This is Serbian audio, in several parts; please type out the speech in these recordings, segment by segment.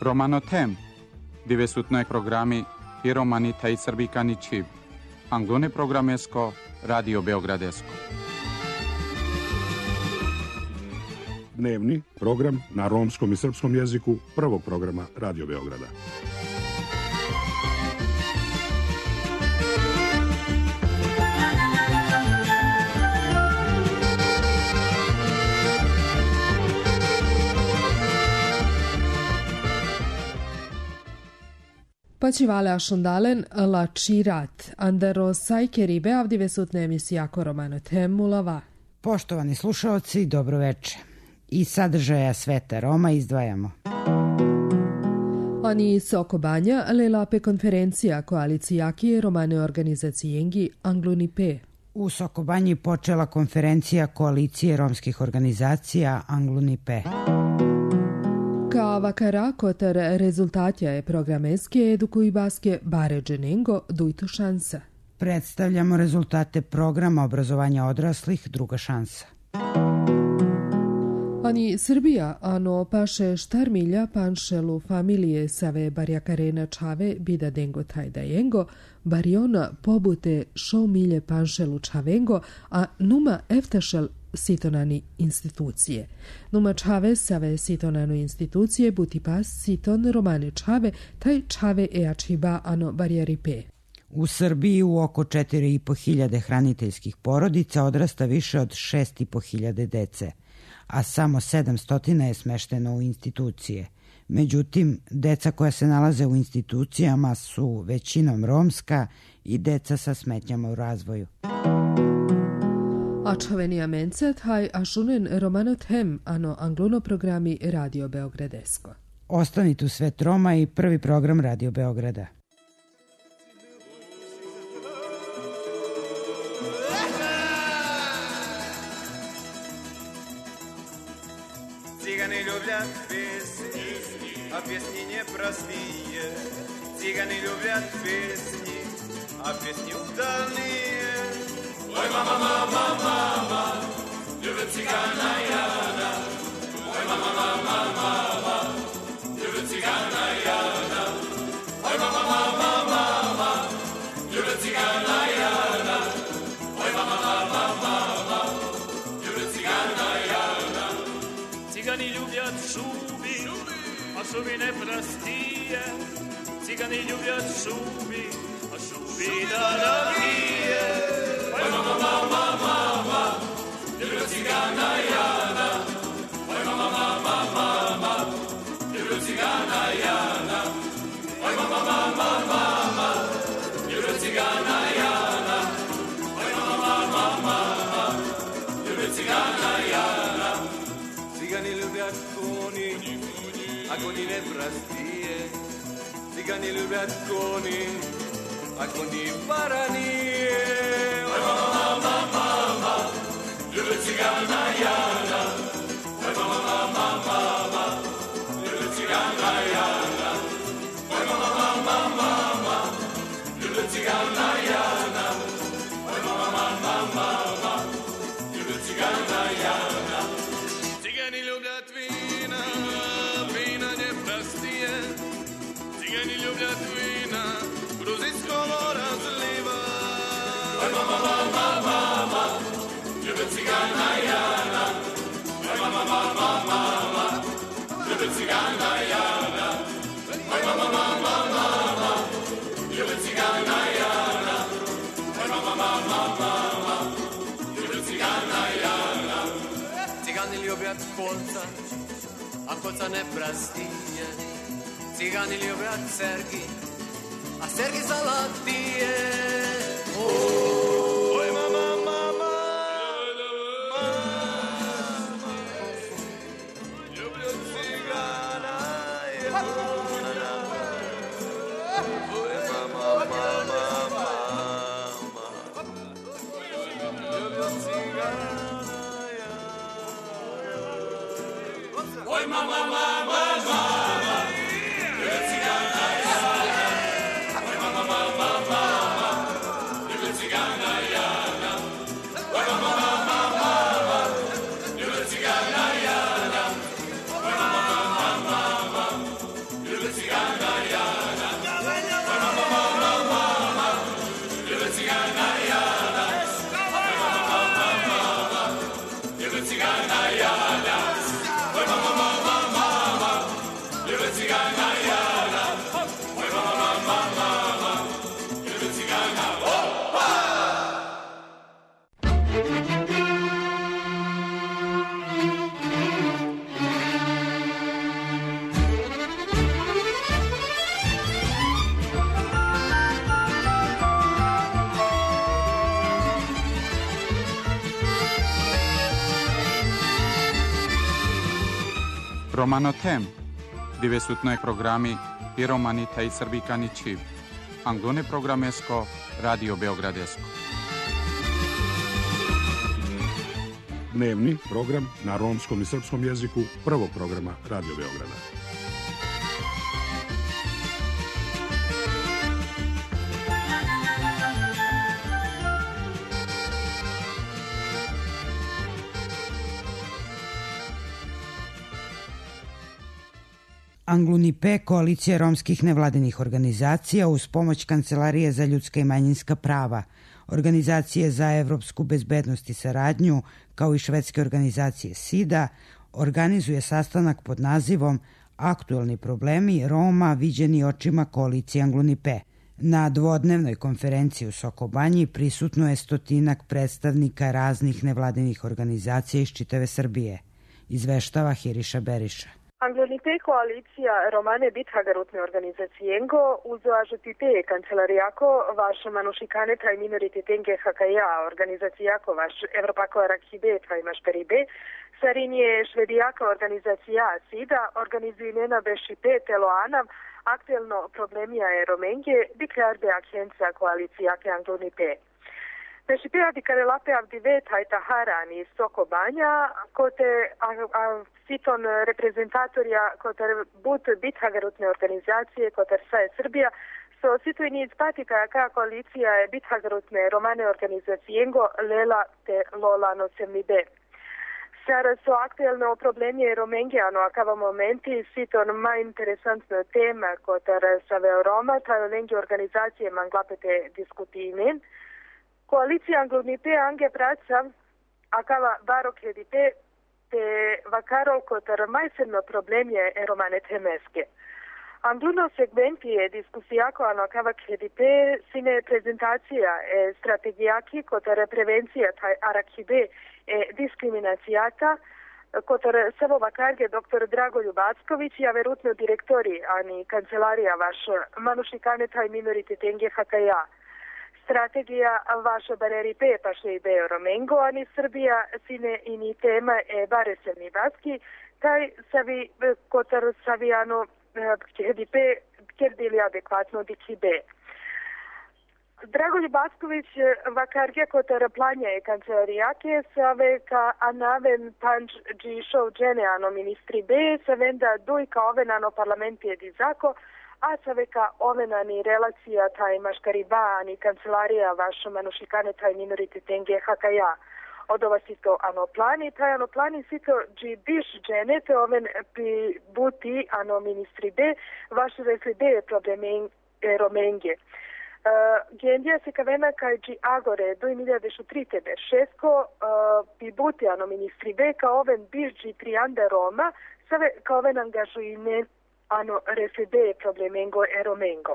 Romano-tem, divesutnoj programi i romani taj srbikani čiv. Anglone programesko, Radio Beogradesko. Dnevni program na romskom i srpskom jeziku prvog programa Radio Beograda. Pačivale ašondalen la čirat, andero sajkeri beavdivesutne emisijako Romano-tem mulava. Poštovani slušaoci, dobroveče. Iz sadržaja Sveta Roma izdvajamo. Ani Sokobanja lelape konferencija koalicijaki romane organizacijengi Anglunipe. U Sokobanji počela konferencija koalicije romskih organizacija Anglunipe. Ka vakara kotar rezultatja je programeske edukuj baske baređenengo dujtu šansa. Predstavljamo rezultate programa obrazovanja odraslih Druga šansa. Ani Srbija, ano paše štarmilja panšelu familije save barjakarena čave bida dengo tajdajengo, bariona pobute šou milje panšelu čavengo, a numa eftašel sitonani institucije. Numa čave save sitonano institucije buti pas siton romane čave, taj čave eačiba ano barjaripe. U Srbiji u oko 4.500 hraniteljskih porodica odrasta više od 6.500 dece, a samo 700 je smešteno u institucije. Međutim, deca koja se nalaze u institucijama su većinom romska i deca sa smetnjama u razvoju. Ačavenija mencet haj ašunen Romano-tem ano anglono programi Radio Beogradesko. Ostanite u Svet Roma i prvi program Radio Beograda. Цыганы любят песни, а песни непростые. Цыганы любят песни, а песни удалые. Ой, мама, мама, мама, любит цыгана Яна. Ой, мама, мама, мама, любит цыгана Яна. Ой, мама, мама, мама, любит цыгана Яна. Ой, мама, мама, мама, любит цыгана Яна. Цыгане любят шуби, а шуби непростые. Цыгане любят шуби, а шуби дорогие. Ой, мама, мама, мама, люблю цыгана Яна. Ой, мама, мама, мама, люблю цыгана Яна. Ой, мама, мама, мама, люблю цыгана Яна. Ой, мама, мама, мама, люблю цыгана Яна. Цыгане любят кони, а кони непростые. Цыгане любят кони, а кони бараньи. Ой, мама, мама, мама, любит цыгана Яна. Ой, мама, мама, мама, любит цыгана Яна. Ой, мама, мама, мама, любит цыгана Яна. Ой, мама, мама, мама, любит цыгана Яна. Цыгане любят вина, вина непростые. Цыгане любят вина, грузинского разлива. Ой, мама, мама, мама, любит цыгана Яна. Ой, мама, мама, мама, любит цыгана Яна. Ой, мама, мама, мама, любит цыгана Яна. Ой, мама, мама, мама, любит цыгана Яна. Цыгане любят кольца, а кольца непростые. Цыгане любят серьги, а серьги золотые. Ой, мама, мама, мама, люблю цыгана Яна. Ой, мама, мама, мама, люблю цыгана Яна. Ой, мама, мама, мама. Romanotem, dove su noi programmi i romani taj srbikani čiv. Anglone programesko, Radio Beogradesko. Dnevni program na romskom i srpskom jeziku prvog programa Radio Beograda. Anglunipe, koalicija romskih nevladinih organizacija uz pomoć Kancelarije za ljudska i manjinska prava, Organizacije za evropsku bezbednost i saradnju, kao i švedske organizacije SIDA, organizuje sastanak pod nazivom Aktuelni problemi Roma viđeni očima koalicije Anglunipe. Na dvodnevnoj konferenciji u Sokobanji prisutno je 100 predstavnika raznih nevladinih organizacija iz čitave Srbije, izveštava Hiriša Beriša. Anglunipe koalicija Romane Bithagarutne organizacijengo uz AŽTP kancelarijako vaš manušikane taj minorititenge HKA organizacijako vaš Evropako Arakibe taj mašperibe sarinje švedijaka organizacija SIDA organizujena bešipe teloanav aktuelno problemija je Romenge diklarbe akencija koalicijake Anglunipe. Bešipe adikare avdive taj taharani Sokobanja kote siton reprezentatorja kotar but Bithagarutne organizacije kotar Saje Srbija so situjni izpatika ka koalicija je Bithagarutne romane organizacijengo Lela te Lola nosemnibe. Sara so aktuelno problemje Romengiano akava momenti siton ma interesantna tema kotar Save Roma taj lengi organizacije manglapete diskutine. Koalicija Anglunipe ange praca akava barok edipe te vakarol kotar majseno problemje romane temeske. Angluno segmentije diskusijako ano akava edipe sine prezentacija strategijaki kotar prevencija taj arakibe diskriminacijata kotar savo vakarge dr. Dragoljub Acković ja verutno direktori ani kancelarija vaš manušikane taj minorititenge HKA. Strategija vaša bareri pe paše i beo Romengo, ani Srbija sine ini tema bare se ni baski, taj savi kotar savijano kedipe kerdili adekvatno dikibe. Dragoljub Acković vakarge kotar planja je kancelarijake save ka anaven panč džišov džene ano ministri be savenda dujka ovenano parlamenti edizako, a saveka ovenani relacija taj maškariba ani kancelarija vaš manušikane taj minorititenge HKA. Od ova sito ano plani, taj ano plani sito dži biš džene te oven pi buti ano ministri be vaš resli be probleme Romenge. Gendija se kavena kaj dži agore 2003 ber šesko pi buti ano ministri be ka oven biš dži trianda Roma save ka oven angažujine ano resebe problemengo Romengo.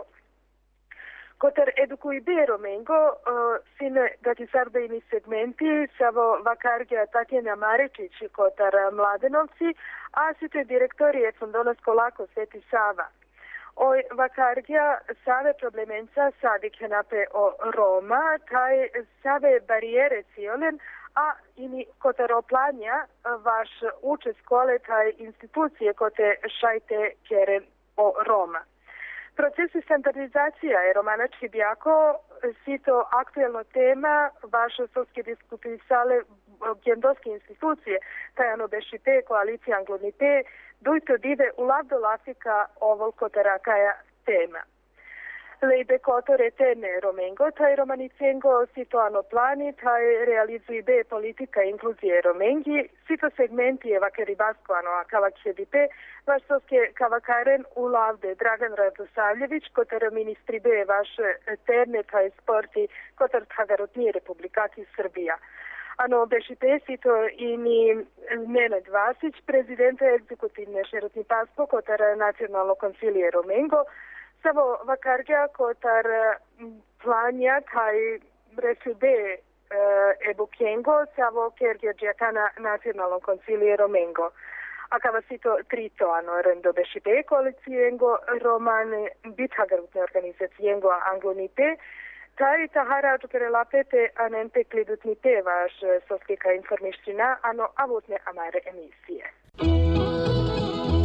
Kotar edukujbe Romengo sine gatisarbe ini segmenti savo vakargija Tatjana Marečić kotar Mladenovci, a sito direktorije Fondona Skolako Sveti Sava. Oj vakargija save problemenca sadik nape o Roma, taj save barijere cionen, a ini kotar oplanja vaš uče skole taj institucije kote šajte keren o Roma. Procesi standardizacija je romanački bijako sito aktuelno tema vaše sovske diskutisale gendoske institucije taj ano bešipe koalicija Anglunipe dujto dive u lavdo lafika ovol kotarakaja tema. Lejbe kotore tene Romengo, taj romanicengo sito ano plani, taj realizuje be politika inkluzije Romengi, sito segmenti evakeribasko ano akava kjedipe, vaštovske kavakaren u lavde Dragan Radosavljević, kotar ministri be vaš terne taj sporti, kotar Tagarotnije Republikati Srbija. Ano bešipe sito ini Nenad Vasić, prezidenta egzekutivne šerotni paspo, kotar nacionalno koncilije Romengo, Savo vakargja kotar planja taj resube ebukengo savo kergja džekana nacionalnom koncilije Romengo. Akava sito trito ano rendo bešipe koalicijengo romane Bithagarutne organizacijengo Anglunipe, taj tahara čukerelapete anente klidutnite vaš soskika informišćina ano avutne amare emisije.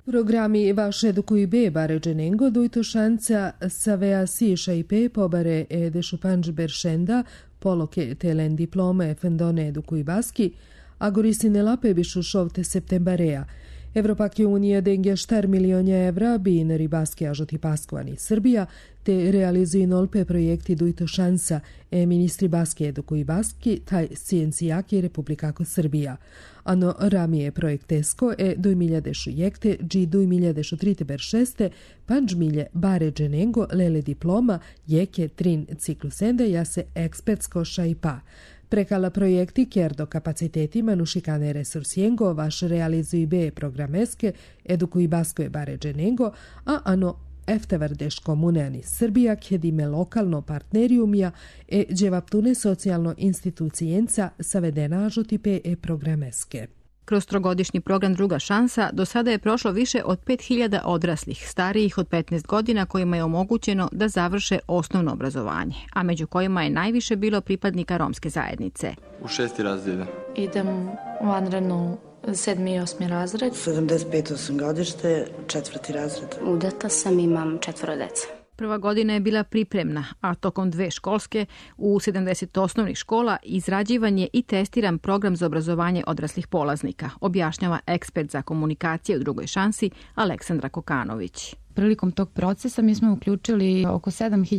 Programi vaš edukuj be bare dženengo dujto šanca savea siša i pe pobare dešu panč beršenda poloke telen diplome fendone edukuj baski, a gorisine lape bišu šovte septembarea. Evropake unija dengja štar milionja evra bin ribaski ažoti paskvani Srbija, te realizuju nolpe projekti dujto šansa ministri baski edukuj baski taj sciencijaki Republikako Srbija. Ano ramije projektesko 2006 gi 2036 panč milje bare dženengo lele diploma jeke trin ciklusende jase ekspertsko šajpa. Prekala projekti kjer do kapacitetima nušikane resursijengo vaš realizuju be programeske edukuj baskoje bare dženengo, a ano eftevardesh komuneani Srbija kjedime lokalno partneriumja djevaptune socijalno institucijenca savedena ažotipe programeske. Kroz trogodišnji program Druga šansa do sada je prošlo više od 5000 odraslih, starijih od 15 godina kojima je omogućeno da završe osnovno obrazovanje, a među kojima je najviše bilo pripadnika romske zajednice. U 6. razred. Idem vanredno 7. i 8. razred. 75. sam godište, 4. razred. Udata sam, imam 4 dece. Prva godina je bila pripremna, a tokom 2 školske u 70 osnovnih škola izrađivan je i testiran program za obrazovanje odraslih polaznika, objašnjava ekspert za komunikacije u Drugoj šansi Aleksandra Kokanović. Prilikom tog procesa mi smo uključili oko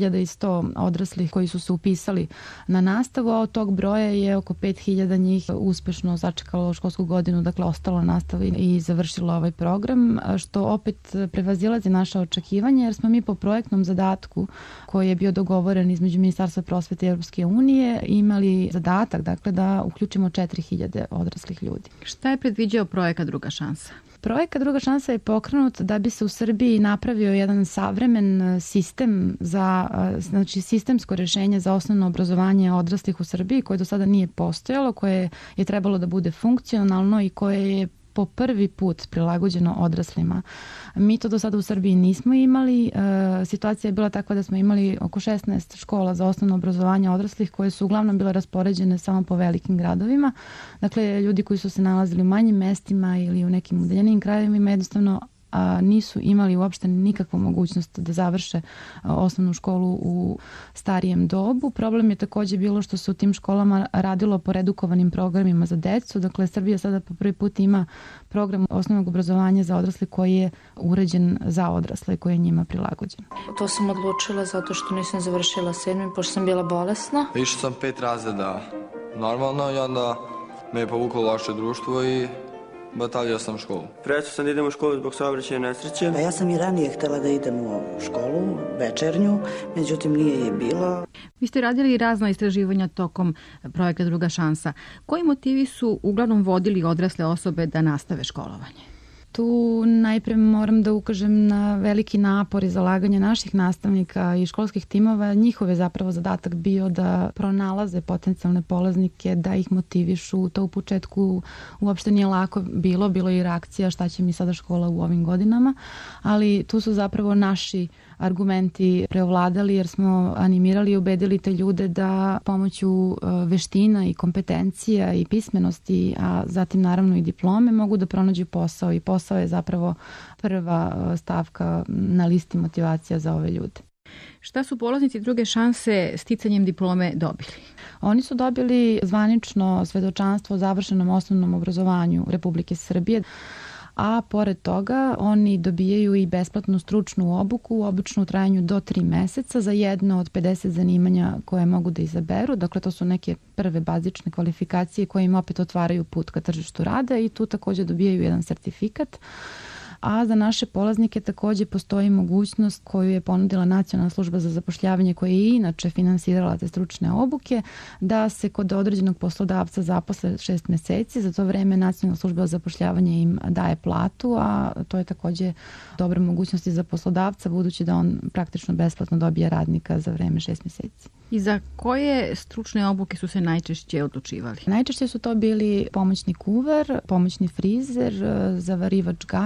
7100 odraslih koji su se upisali na nastavu, a od tog broja je oko 5000 njih uspešno sačekalo školsku godinu, dakle ostalo na nastavi i završilo ovaj program, što opet prevazilazi naša očekivanja, jer smo mi po projektnom zadatku koji je bio dogovoren između Ministarstva prosvete i Europske unije imali zadatak, dakle, da uključimo 4000 odraslih ljudi. Šta je predviđao projekat Druga šansa? Projekat Druga šansa je pokrenut da bi se u Srbiji napravio jedan savremen sistem za, znači sistemsko rješenje za osnovno obrazovanje odraslih u Srbiji koje do sada nije postojalo, koje je trebalo da bude funkcionalno i koje je po prvi put prilagođeno odraslima. Mi to do sada u Srbiji nismo imali. Situacija je bila takva da smo imali oko 16 škola za osnovno obrazovanje odraslih koje su uglavnom bile raspoređene samo po velikim gradovima. Dakle, ljudi koji su se nalazili u manjim mestima ili u nekim udaljenijim krajevima jednostavno nisu imali uopšte nikakvu mogućnost da završe osnovnu školu u starijem dobu. Problem je također bilo što se u tim školama radilo po redukovanim programima za decu. Dakle, Srbija sada po prvi put ima program osnovnog obrazovanja za odrasle koji je uređen za odrasle i koji je njima prilagođen. To sam odlučila zato što nisam završila 7. pošto sam bila bolesna. Išao sam 5 razreda normalno i onda me je povuklo loše društvo i bataljao sam školu. Prestao sam da idem u školu zbog saobraćajne nesreće. Pa ja sam i ranije htjela da idem u školu, večernju, međutim nije je bilo. Vi ste radili razna istraživanja tokom projekta Druga šansa. Koji motivi su uglavnom vodili odrasle osobe da nastave školovanje? Tu najprije moram da ukažem na veliki napor i zalaganje naših nastavnika i školskih timova. Njihov je zapravo zadatak bio da pronalaze potencijalne polaznike, da ih motivišu. To u početku uopšte nije lako bilo je i reakcija šta će mi sada škola u ovim godinama, ali tu su zapravo naši argumenti preovladali jer smo animirali i ubedili te ljude da pomoću veština i kompetencija i pismenosti, a zatim naravno i diplome mogu da pronađu posao i posao je zapravo prva stavka na listi motivacija za ove ljude. Šta su polaznici Druge šanse sticanjem diplome dobili? Oni su dobili zvanično svedočanstvo o završenom osnovnom obrazovanju Republike Srbije, a pored toga oni dobijaju i besplatnu stručnu obuku, obično u trajanju do 3 meseca za jedno od 50 zanimanja koje mogu da izaberu. Dakle, to su neke prve bazične kvalifikacije koje im opet otvaraju put ka tržištu rada i tu također dobijaju jedan sertifikat. A za naše polaznike također postoji mogućnost koju je ponudila Nacionalna služba za zapošljavanje koja je inače finansirala te stručne obuke, da se kod određenog poslodavca zaposle 6 mjeseci. Za to vreme Nacionalna služba za zapošljavanje im daje platu, a to je također dobra mogućnost i za poslodavca budući da on praktično besplatno dobije radnika za vreme 6 mjeseci. I za koje stručne obuke su se najčešće odlučivali? Najčešće su to bili pomoćni kuvar, pomoćni frizer, zavarivač gasom,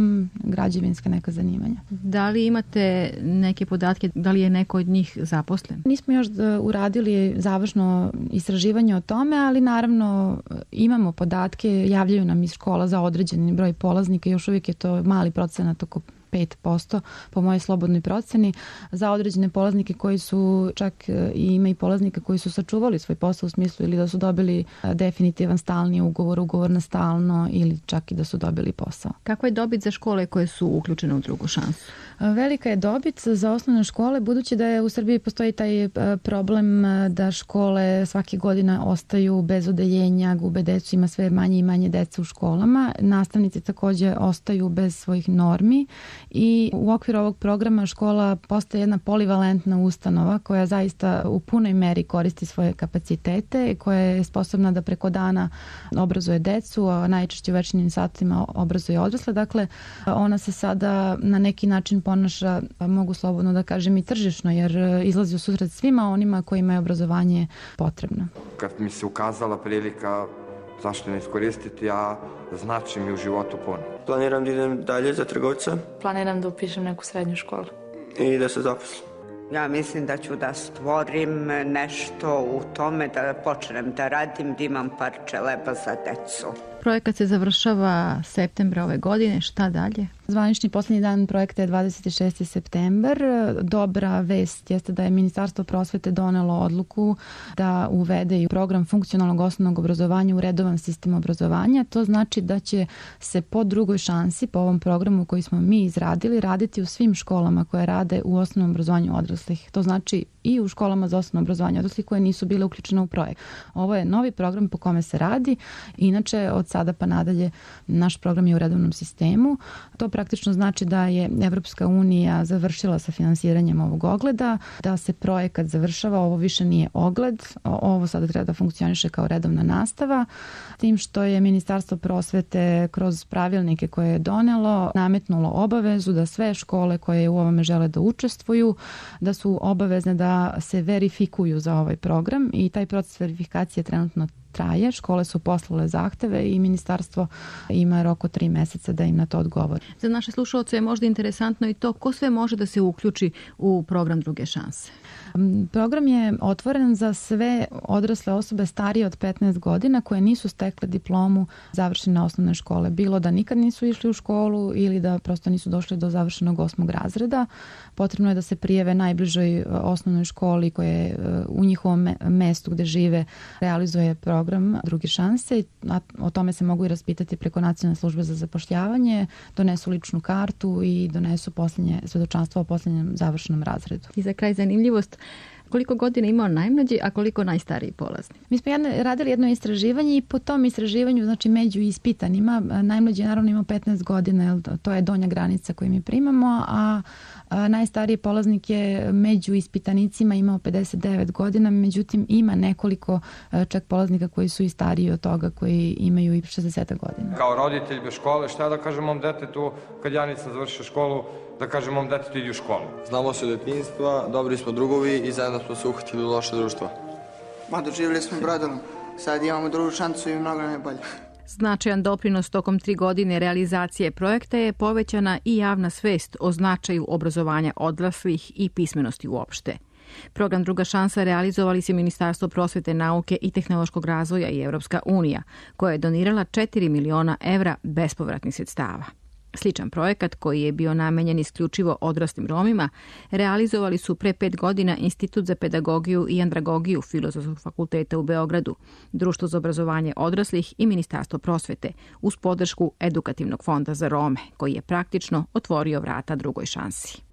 turizam, građevinska neka zanimanja. Da li imate neke podatke, da li je neko od njih zaposlen? Nismo još uradili završno istraživanje o tome, ali naravno imamo podatke, javljaju nam iz škola za određeni broj polaznika, još uvijek je to mali procenat, oko 5% po mojoj slobodnoj proceni, za određene polaznike koji su, čak i ima i polaznika koji su sačuvali svoj posao u smislu ili da su dobili definitivan stalni ugovor na stalno ili čak i da su dobili posao. Kakva je dobit za škole koje su uključene u drugu šansu? Velika je dobit za osnovne škole, budući da je u Srbiji postoji taj problem da škole svake godine ostaju bez odeljenja, gube decu, ima sve manje i manje dece u školama. Nastavnici također ostaju bez svojih normi i u okviru ovog programa škola postaje jedna polivalentna ustanova koja zaista u punoj meri koristi svoje kapacitete, koja je sposobna da preko dana obrazuje decu, a najčešće u večernjim satima obrazuje odrasle. Dakle, ona se sada na neki način ponaša, mogu slobodno da kažem, i tržišno, jer izlazi u susret svima onima kojima je obrazovanje potrebno. Kad mi se ukazala prilika, zašto ne iskoristiti, a znači mi u životu puno. Planiram da idem dalje za trgovca. Planiram da upišem neku srednju školu. I da se zaposlim. Ja mislim da ću da stvorim nešto u tome, da počnem da radim, da imam parče leba za decu. Projekat se završava septembra ove godine. Šta dalje? Zvanični posljednji dan projekta je 26. september. Dobra vest jeste da je Ministarstvo prosvete donelo odluku da uvede i program funkcionalnog osnovnog obrazovanja u redovan sistem obrazovanja. To znači da će se po drugoj šansi, po ovom programu koji smo mi izradili, raditi u svim školama koje rade u osnovnom obrazovanju odraslih. To znači i u školama za osnovno obrazovanje odraslih koje nisu bile uključene u projekt. Ovo je novi program po kome se radi. Inače, od sada pa nadalje naš program je u redovnom sistemu. To praktično znači da je Evropska unija završila sa finansiranjem ovog ogleda, da se projekat završava, ovo više nije ogled, ovo sada treba da funkcioniše kao redovna nastava, tim što je Ministarstvo prosvete kroz pravilnike koje je donelo nametnulo obavezu da sve škole koje u ovome žele da učestvuju, da su obavezne da se verifikuju za ovaj program i taj proces verifikacije trenutno traje. Škole su poslale zahteve i ministarstvo ima rok od 3 meseca da im na to odgovori. Za naše slušalce je možda interesantno i to ko sve može da se uključi u program druge šanse. Program je otvoren za sve odrasle osobe starije od 15 godina koje nisu stekle diplomu završene osnovne škole. Bilo da nikad nisu išli u školu ili da prosto nisu došli do završenog 8. razreda. Potrebno je da se prijave najbližoj osnovnoj školi koja je u njihovom mestu gde žive realizuje program druge šanse. O tome se mogu i raspitati preko Nacionalne službe za zapošljavanje, donesu ličnu kartu i donesu posljednje svedočanstvo o posljednjem završenom razredu. I za kraj zanimljivost, koliko godina imao najmlađi, a koliko najstariji polaznik? Mi smo radili jedno istraživanje i po tom istraživanju, znači među ispitanima, najmlađi naravno imao 15 godina, jer to je donja granica koju mi primamo, a najstariji polaznik je među ispitanicima imao 59 godina, međutim ima nekoliko čak polaznika koji su i stariji od toga, koji imaju i 60 godina. Kao roditelj bez škole, šta da kažem mom detetu kad ja nisam završio školu, da kažem mom detetu idi u školu? Znamo se od detinjstva, dobri smo drugovi i zajedno smo se uhvatili u loše društvo. Doživjeli smo brodom, sad imamo drugu šansu i mnogo nam je bolje. Značajan doprinos tokom 3 godine realizacije projekta je povećana i javna svest o značaju obrazovanja odraslih i pismenosti uopšte. Program Druga šansa realizovali se Ministarstvo prosvete, nauke i tehnološkog razvoja i Evropska unija, koja je donirala 4 miliona evra bespovratnih sredstava. Sličan projekat, koji je bio namenjen isključivo odraslim Romima, realizovali su pre 5 godina Institut za pedagogiju i andragogiju Filozofskog fakulteta u Beogradu, Društvo za obrazovanje odraslih i Ministarstvo prosvete, uz podršku Edukativnog fonda za Rome, koji je praktično otvorio vrata drugoj šansi.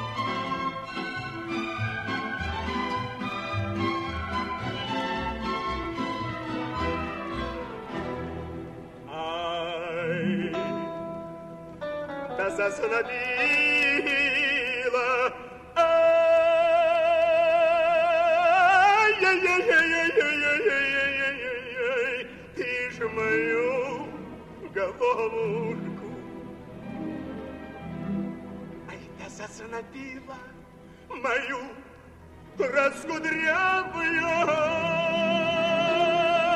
Zasnadila, tiš moju головушку. Ай, да заснадила мою раскудрявую.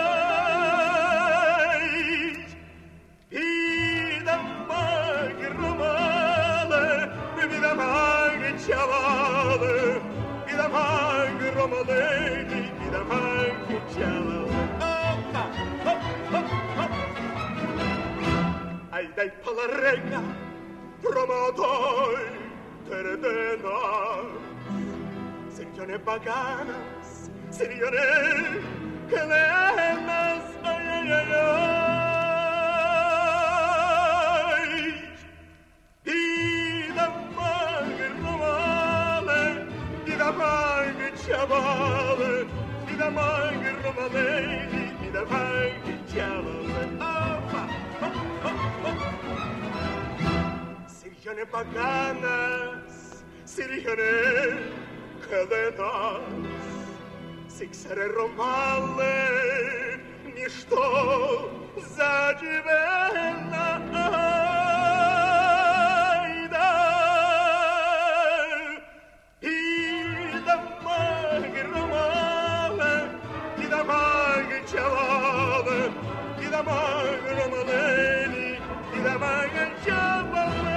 И да магро la regna promatoi teredenas, Sirione paganas, Sirione clenas, ay, ay, ay, ay. Ida mangi romale, ida mangi ciavale, ida mangi romaleni, ida mangi ciavale. Sirione paganas, Sirione clenas, Сиксаре ромале, ничто заживено. И да маги ромале, и да маги чавале, и да маги ромалени, и да маги чавале.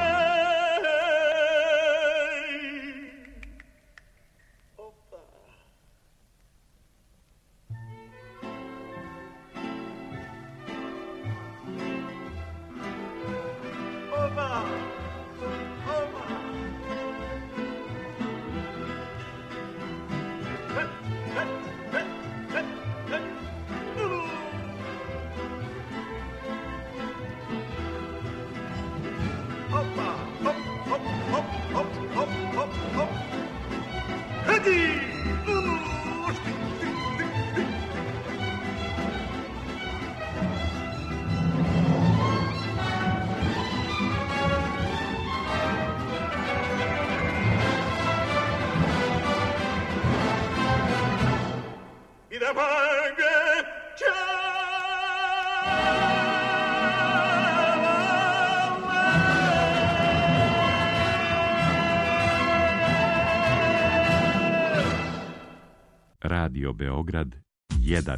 Radio Beograd 1.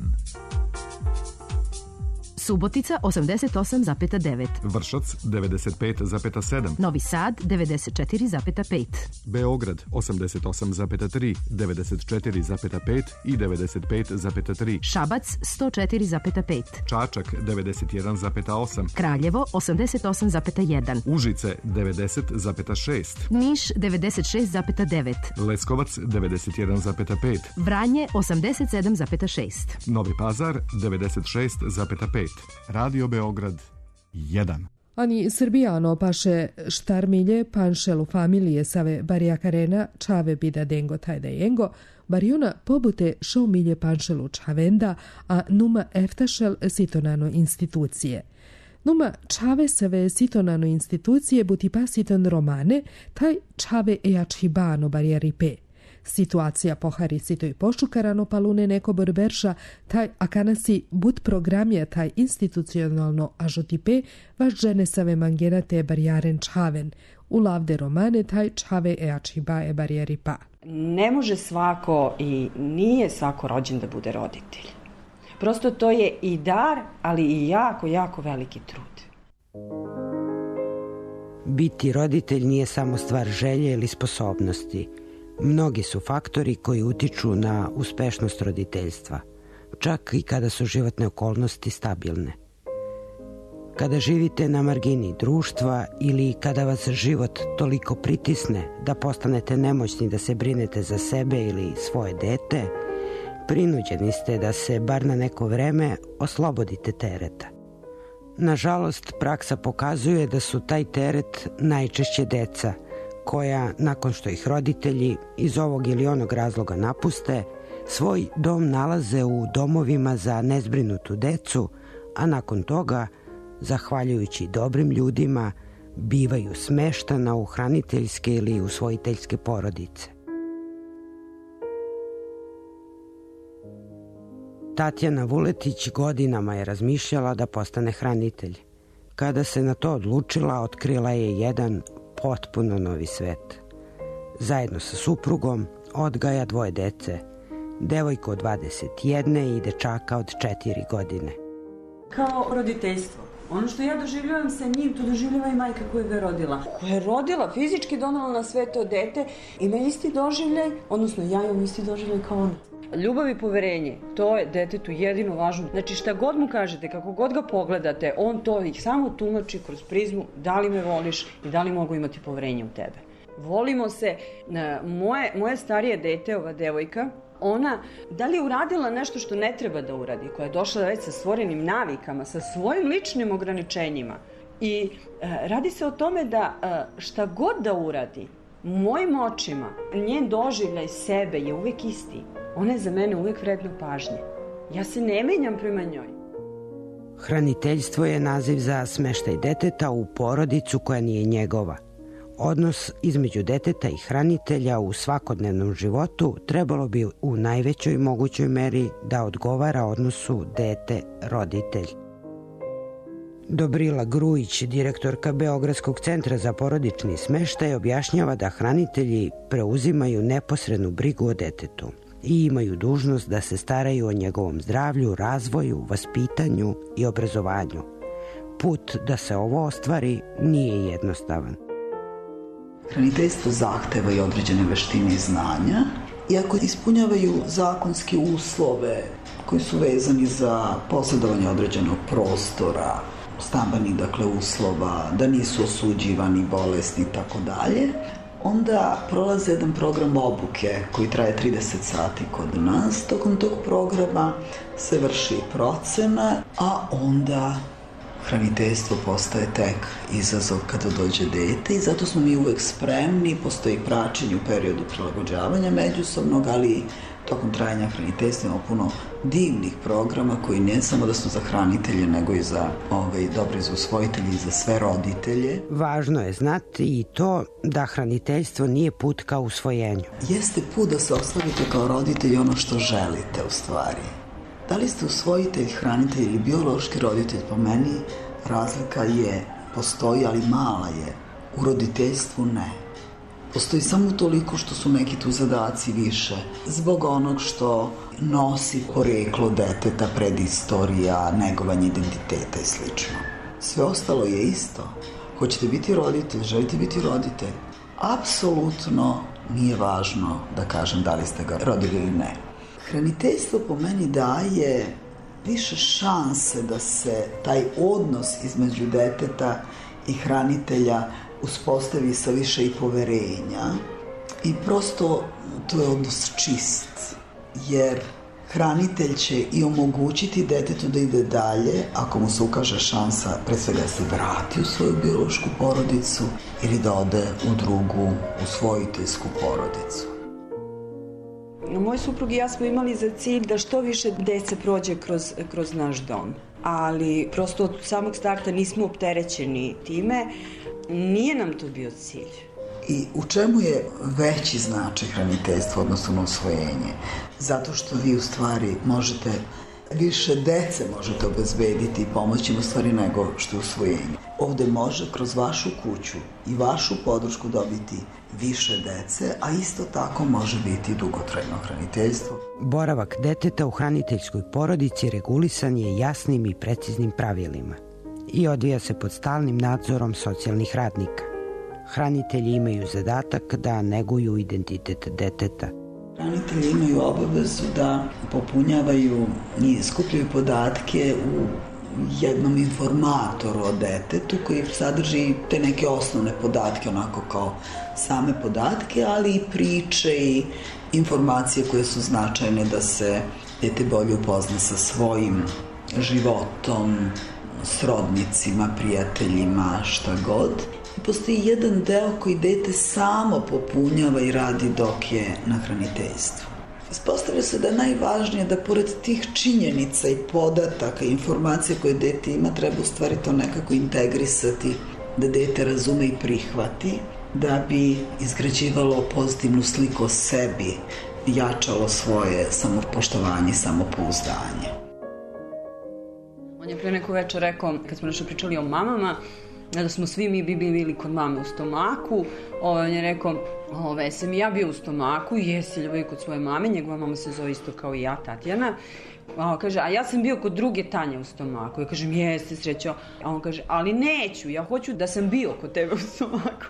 Subotica 88,9. Vršac 95,7. Novi Sad 94,5. Beograd 88,3, 94,5 i 95,3. Šabac 104,5. Čačak 91,8. Kraljevo 88,1. Užice 90,6. Niš 96,9. Leskovac 91,5. Vranje 87,6. Novi Pazar 96,5. Radio Beograd 1. Ani Srbijano paše štarmilje panšelu familije save Barjakarena čave bida dengo tajda jengo, Barjona pobute šomilje panšelu čavenda, a numa eftašel sitonano institucije. Numa čave save sitonano institucije buti pasiton romane, taj čave ejačhibano barjaripe. Situacija pohari sitoj pošukarano palune neko borberša, taj akanasi but programija taj institucionalno ažotipe, vaš žene save mangenate barjaren čaven. U lavde romane taj čave eačiba e barjeripa. Ne može svako i nije svako rođen da bude roditelj. Prosto to je i dar, ali i jako, jako veliki trud. Biti roditelj nije samo stvar želje ili sposobnosti. Mnogi su faktori koji utiču na uspešnost roditeljstva, čak i kada su životne okolnosti stabilne. Kada živite na margini društva ili kada vas život toliko pritisne da postanete nemoćni da se brinete za sebe ili svoje dete, prinuđeni ste da se bar na neko vreme oslobodite tereta. Nažalost, praksa pokazuje da su taj teret najčešće deca, koja, nakon što ih roditelji iz ovog ili onog razloga napuste, svoj dom nalaze u domovima za nezbrinutu decu, a nakon toga, zahvaljujući dobrim ljudima, bivaju smeštana u hraniteljske ili usvojiteljske porodice. Tatjana Vuletić godinama je razmišljala da postane hranitelj. Kada se na to odlučila, otkrila je jedan potpuno novi svet. Zajedno sa suprugom odgaja 2 dece, devojku od 21 i dečaka od 4 godine. Kao roditeljstvo, Ono što ja doživljavam sa njim, to doživljava i majka koja ga je rodila. Koja je rodila, fizički donala na sve to dete, ima isti doživljaj, odnosno ja imam isti doživljaj kao ona. Ljubav i poverenje, to je detetu jedino važno. Znači šta god mu kažete, kako god ga pogledate, on to ih samo tumači kroz prizmu da li me voliš i da li mogu imati poverenje u tebe. Volimo se, moje starije dete, ova devojka, ona, da li je uradila nešto što ne treba da uradi, koja je došla već sa stvorenim navikama, sa svojim ličnim ograničenjima. I radi se o tome da šta god da uradi, u mojim očima, njen doživljaj sebe je uvek isti. Ona je za mene uvek vredna pažnje. Ja se ne menjam prema njoj. Hraniteljstvo je naziv za smeštaj deteta u porodicu koja nije njegova. Odnos između deteta i hranitelja u svakodnevnom životu trebalo bi u najvećoj mogućoj meri da odgovara odnosu dete-roditelj. Dobrila Grujić, direktorka Beogradskog centra za porodični smeštaj, objašnjava da hranitelji preuzimaju neposrednu brigu o detetu i imaju dužnost da se staraju o njegovom zdravlju, razvoju, vaspitanju i obrazovanju. Put da se ovo ostvari nije jednostavan. Hraniteljstvo zahteva i određene veštine i znanja, iako ispunjavaju zakonske uslove koji su vezani za posjedovanje određenog prostora, stambenih uslova, da nisu osuđivani, bolesni i tako dalje, onda prolaze jedan program obuke koji traje 30 sati kod nas. Tokom tog programa se vrši procena, a onda hraniteljstvo postaje tek izazov kada dođe dete i zato smo mi uvek spremni, postoji praćenje u periodu prilagođavanja međusobnog, ali tokom trajanja hraniteljstva imamo puno divnih programa koji ne samo da su za hranitelje, nego i za dobri za usvojitelje i za sve roditelje. Važno je znati i to da hraniteljstvo nije put ka usvojenju. Jeste put da se ostavite kao roditelj ono što želite u stvari. Da li ste usvojitelj, hranitelj ili biološki roditelj, po meni razlika postoji, ali mala je. U roditeljstvu ne. Postoji samo toliko što su neki tu zadaci više. Zbog onog što nosi poreklo deteta, predistorija, negovanje identiteta i slično. Sve ostalo je isto. Hoćete biti roditelj, želite biti roditelj. Apsolutno nije važno da kažem da li ste ga rodili ili ne. Hraniteljstvo po meni daje više šanse da se taj odnos između deteta i hranitelja uspostavi sa više i poverenja i prosto to je odnos čist, jer hranitelj će i omogućiti detetu da ide dalje ako mu se ukaže šansa pre svega da se vrati u svoju biološku porodicu ili da ode u drugu usvojiteljsku porodicu. Moj suprug i ja smo imali za cilj da što više dece prođe kroz naš dom, ali prosto od samog starta nismo opterećeni time, nije nam to bio cilj. I u čemu je veći značaj hraniteljstva odnosno na usvojenje? Zato što vi u stvari možete, više dece možete obezbediti i pomoći im u stvari nego što je usvojenje. Ovde može kroz vašu kuću i vašu podršku dobiti više dece, a isto tako može biti dugotrajno hraniteljstvo. Boravak deteta u hraniteljskoj porodici regulisan je jasnim i preciznim pravilima i odvija se pod stalnim nadzorom socijalnih radnika. Hranitelji imaju zadatak da neguju identitet deteta. Hranitelji imaju obavezu da popunjavaju i skupljaju podatke u jednom informatoru o detetu koji sadrži te neke osnovne podatke, onako kao same podatke, ali i priče i informacije koje su značajne da se dete bolje upozna sa svojim životom, srodnicima, prijateljima, šta god. I postoji jedan deo koji dete samo popunjava i radi dok je na hraniteljstvu. Ispostavlja se da je najvažnije da pored tih činjenica i podataka i informacija koje dete ima, treba u stvari to nekako integrisati, da dete razume i prihvati, da bi izgrađivalo pozitivnu sliku o sebi, jačalo svoje samopoštovanje i samopouzdanje. On je pre neko večer rekao, kad smo nešto pričali o mamama, da smo svi mi bili kod mame u stomaku. On je rekao, sam i ja bio u stomaku, jesi Ljubavi kod svoje mame, njegova mama se zove isto kao i ja, Tatjana. Kaže, a ja sam bio kod druge Tanje u stomaku. Ja kažem, jeste Srećo. A on kaže, ali neću, ja hoću da sam bio kod tebe u stomaku.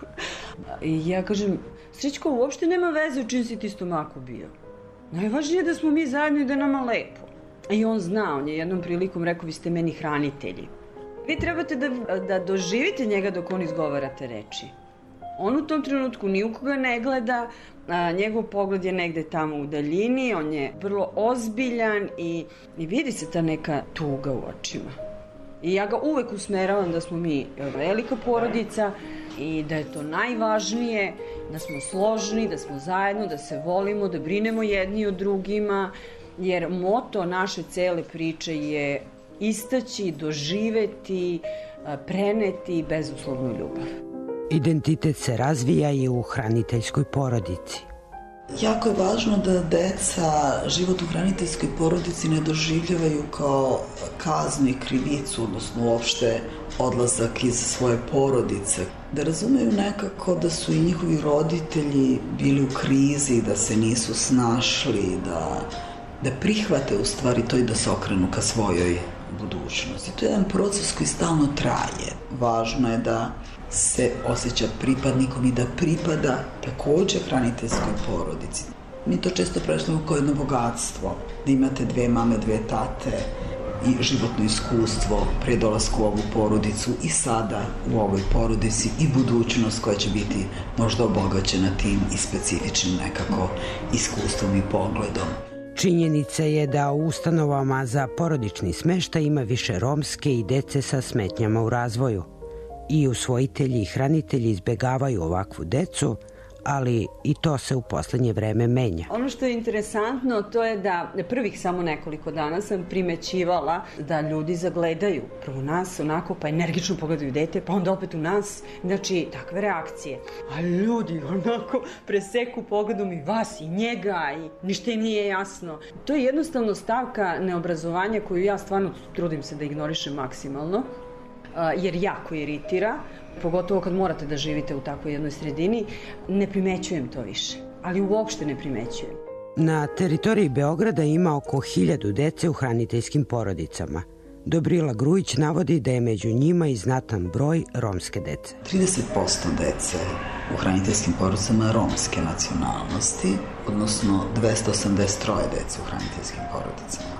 I ja kažem, Srećko, uopšte nema veze u čim si ti stomaku bio. Najvažnije je da smo mi zajedno i da nama lepo. I on zna, on je jednom prilikom rekao, vi ste meni hranitelji. Vi trebate da doživite njega dok on izgovara te reči. On u tom trenutku ni u koga ne gleda, njegov pogled je negde tamo u daljini, on je vrlo ozbiljan i vidi se ta neka tuga u očima. I ja ga uvek usmeravam da smo mi velika porodica i da je to najvažnije, da smo složni, da smo zajedno, da se volimo, da brinemo jedni o drugima, jer moto naše cele priče je istaći, doživeti, preneti bezuslovnu ljubav. Identitet se razvija i u hraniteljskoj porodici. Jako je važno da deca život u hraniteljskoj porodici ne doživljavaju kao kaznu i krivicu, odnosno uopšte odlazak iz svoje porodice. Da razumeju nekako da su i njihovi roditelji bili u krizi, da se nisu snašli, da prihvate u stvari to i da se okrenu ka svojoj budućnosti. To je jedan proces koji stalno traje. Važno je da se osjeća pripadnikom i da pripada takođe hraniteljskoj porodici. Mi to često predstavljamo kao jedno bogatstvo, da imate dve mame, dve tate i životno iskustvo pre dolasku u ovu porodicu i sada u ovoj porodici i budućnost koja će biti možda obogaćena tim i specifičnim nekako iskustvom i pogledom. Činjenica je da u ustanovama za porodični smeštaj ima više romske i dece sa smetnjama u razvoju. I usvojitelji i hranitelji izbegavaju ovakvu decu, ali i to se u poslednje vreme menja. Ono što je interesantno to je da prvih samo nekoliko dana sam primećivala da ljudi zagledaju prvo nas onako, pa energično pogledaju dete, pa onda opet u nas. Znači, takve reakcije. A ljudi onako preseku pogledom i vas i njega i ništa im nije jasno. To je jednostavno stavka neobrazovanja koju ja stvarno trudim se da ignorišem maksimalno, jer jako iritira, pogotovo kad morate da živite u takvoj jednoj sredini. Ne primećujem to više, ali uopšte ne primećujem. Na teritoriji Beograda ima oko 1000 dece u hraniteljskim porodicama. Dobrila Grujić navodi da je među njima i znatan broj romske dece. 30% dece u hraniteljskim porodicama romske nacionalnosti, odnosno 283 dece u hraniteljskim porodicama.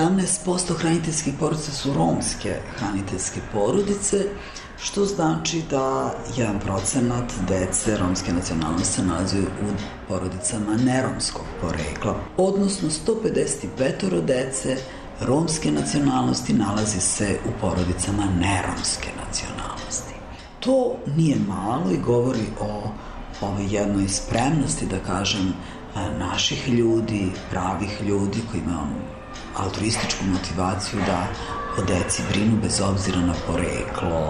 17% hraniteljskih porodica su romske hraniteljske porodice, što znači da 1% dece romske nacionalnosti se nalazi u porodicama neromskog porekla, odnosno 155 dece romske nacionalnosti nalazi se u porodicama neromske nacionalnosti. To nije malo i govori o ovoj jednoj spremnosti, da kažem, naših ljudi, pravih ljudi koji imaju altruističku motivaciju da o deci brinu bez obzira na poreklo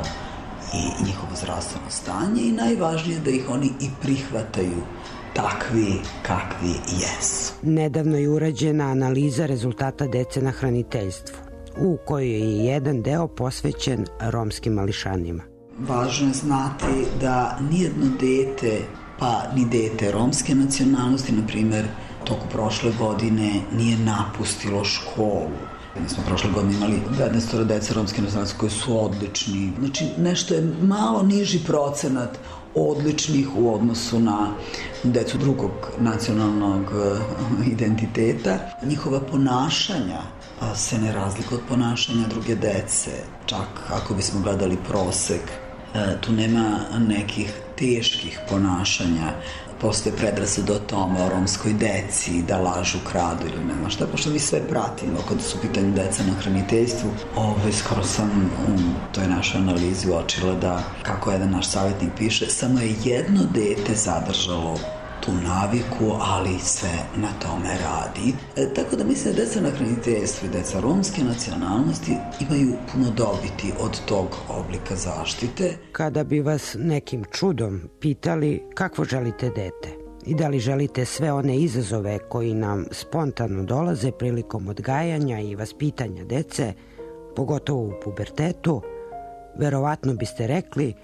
i njihovo zdravstveno stanje i najvažnije da ih oni i prihvataju takvi kakvi jesu. Nedavno je urađena analiza rezultata dece na hraniteljstvu, u kojoj je jedan deo posvećen romskim mališanima. Važno je znati da nijedno dete, pa ni dete romske nacionalnosti, na primer, toku prošle godine nije napustilo školu. Mi smo prošle godine imali 15 dece romske nacionalnosti koji su odlični. Znači, nešto je malo niži procenat odličnih u odnosu na decu drugog nacionalnog identiteta. Njihova ponašanja se ne razlikuju od ponašanja druge dece. Čak ako bismo gledali prosek, tu nema nekih teških ponašanja. Postoje predrasude o tome, o romskoj deci, da lažu, kradu ili nema šta, pošto mi sve pratimo kada su u pitanju deca na hraniteljstvu. Skoro sam u toj našoj analizi uočila da, kako jedan naš savjetnik piše, samo je jedno dete zadržalo tu naviku, ali se na tome radi. Tako da mislim da deca na hraniteljstvu i deca romske nacionalnosti imaju puno dobiti od tog oblika zaštite. Kada bi vas nekim čudom pitali kakvo želite dete i da li želite sve one izazove koji nam spontano dolaze prilikom odgajanja i vaspitanja dece, pogotovo u pubertetu, verovatno biste rekli,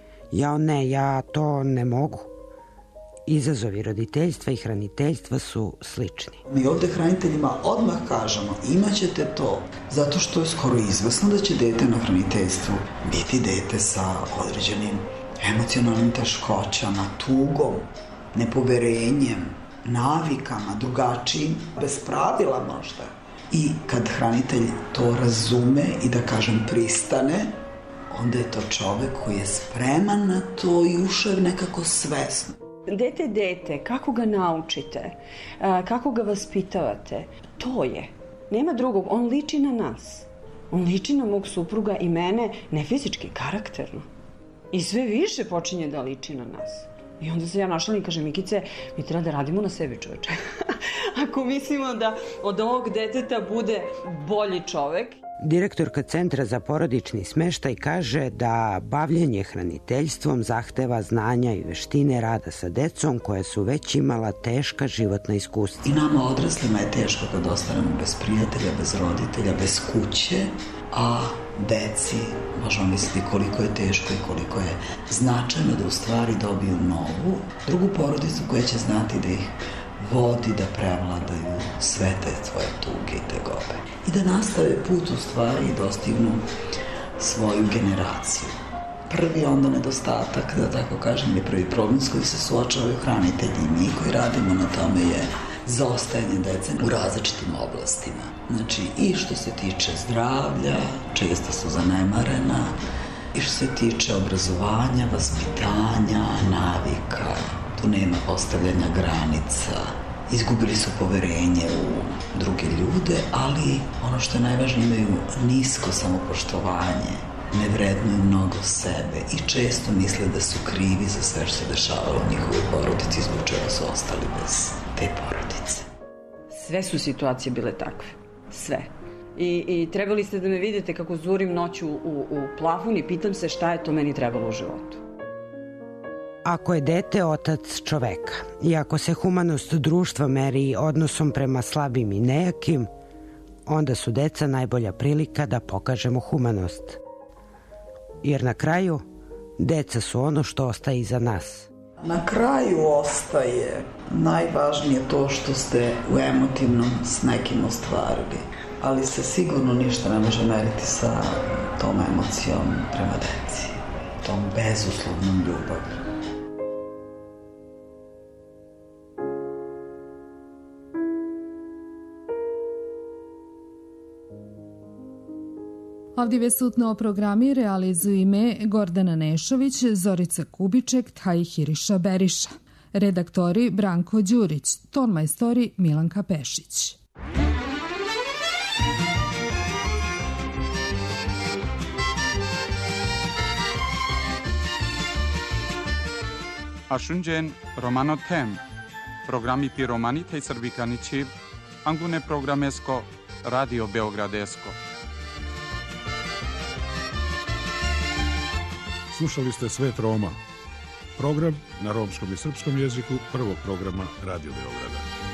ja to ne mogu. Izazovi roditeljstva i hraniteljstva su slični. Mi ovde hraniteljima odmah kažemo, imaćete to, zato što je skoro izvesno da će dete na hraniteljstvu biti dete sa određenim emocionalnim teškoćama, tugom, nepoverenjem, navikama, drugačijim, bez pravila možda. I kad hranitelj to razume i da kažem pristane, onda je to čovek koji je spreman na to i ušao je nekako svesno. Dete je dete, kako ga naučite, kako ga vaspitavate, to je. Nema drugog, on liči na nas. On liči na mog supruga i mene, ne fizički, karakterno. I sve više počinje da liči na nas. I onda se ja našalim i kažem, Mikice, mi treba da radimo na sebi, čoveče. Ako mislimo da od ovog deteta bude bolji čovek. Direktorka Centra za porodični smeštaj kaže da bavljenje hraniteljstvom zahteva znanja i veštine rada sa decom koja su već imala teška životna iskustva. I nama odraslima je teško kad ostanemo bez prijatelja, bez roditelja, bez kuće, a deci možemo misliti koliko je teško i koliko je značajno da u stvari dobiju novu, drugu porodicu koja će znati da ih vodi, da prevladaju sve te tvoje tuge i tegobe. I da nastave put u stvari i dostignu svoju generaciju. Prvi onda nedostatak, da tako kažem, je prvi problem s kojim se suočavaju hranitelji i mi koji radimo na tome je zaostajanje dece u različitim oblastima. Znači i što se tiče zdravlja, često su zanemarena, i što se tiče obrazovanja, vaspitanja, navika, tu nema postavljanja granica, izgubili su poverenje u druge ljude, ali ono što je najvažnije, imaju nisko samopoštovanje, ne vrednuju mnogo sebe i često misle da su krivi za sve što se dešavalo u njihovoj porodici, zbog čega su ostali bez te porodice. Sve su situacije bile takve. Sve. I trebali ste da me vidite kako zurim noću u plafon i pitam se šta je to meni trebalo u životu. Ako je dete otac čoveka i ako se humanost društva meri odnosom prema slabim i nejakim, onda su deca najbolja prilika da pokažemo humanost. Jer na kraju, deca su ono što ostaje iza nas. Na kraju ostaje najvažnije to što ste u emotivnom s nekim ostvarili, ali se sigurno ništa ne može meriti sa tom emocijom prema deci, tom bezuslovnom ljubavlju. Avdive sutno programi realizuju ime Gordana Nešović, Zorica Kubiček, Tahiriša Beriša. Redaktori Branko Đurić, tonmajstori Milanka Pešić. Ashunjen Romano Tem, programi Piromani tej Srbikanići, Angune programesko, Radio Beogradesko. Slušali ste Svet Roma, program na romskom i srpskom jeziku prvog programa Radio Beograda.